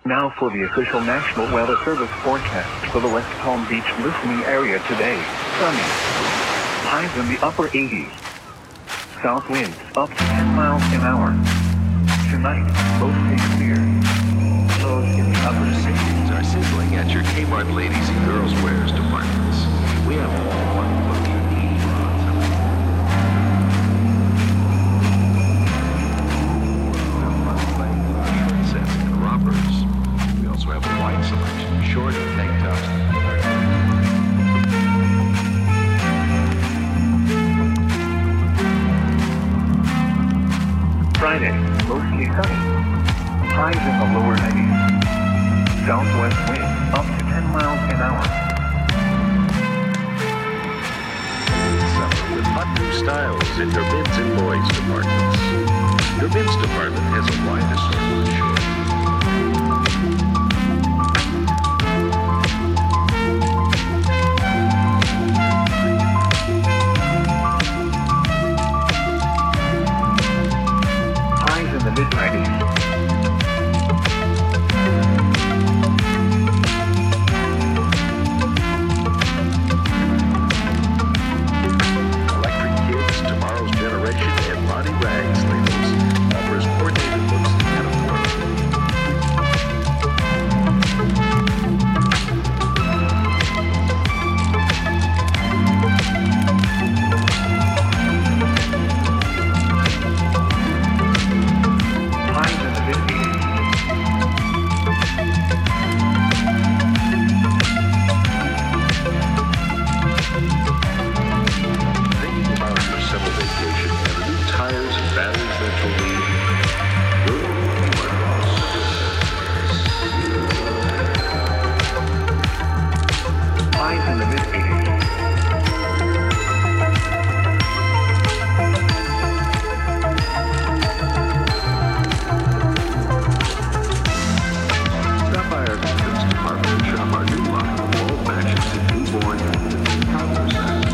Now for the official National Weather Service forecast for the West Palm Beach listening area today. Sunny. Highs in the upper 80s. South winds up to 10 miles an hour. Tonight, mostly clear. Lows in the upper 60s. Are sizzling at your Kmart ladies and girls wears departments. We have one look you need sets and rompers. We also have a wide selection, short and tank tops. Friday, mostly sunny. Highs in the lower 90s. Southwest winds up to 10 miles an hour. Summer with hot new styles in your men's and boys departments. Your men's department has a wide assortment of shorts. Highs in the mid-90s. Electric Kids, Tomorrow's Generation, and Bonnie Rags labels offers coordinated looks at affordable. Highs in the mid-80s. Thinking about your summer vacation and the new tires and batteries that you'll need? Highs in the mid-80s. Stop by our kids department and shop our new line of all fashions and newborn and toddler sizes.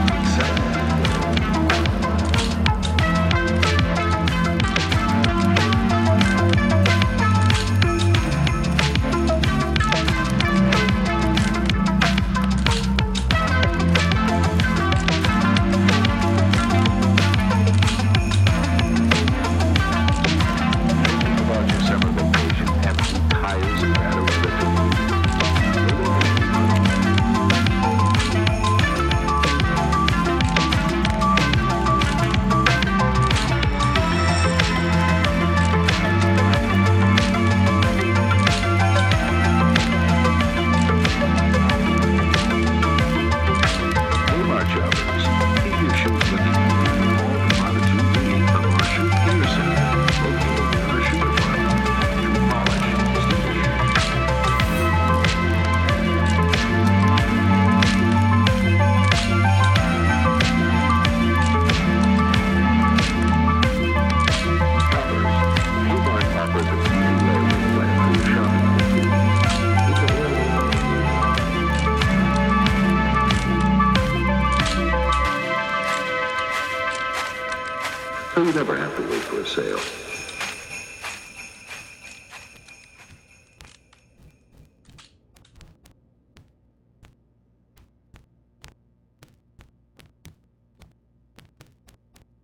Think about your summer vacation and the new tires and batteries that you'll need. Kmart shoppers, keep your shoes looking new. All the Monotone League from our shoe gear center, located in our shoe department. Shoe polish is the issue. Kmart offers a easy way to plan for your shopping. It's available. So you never have to wait for a sale.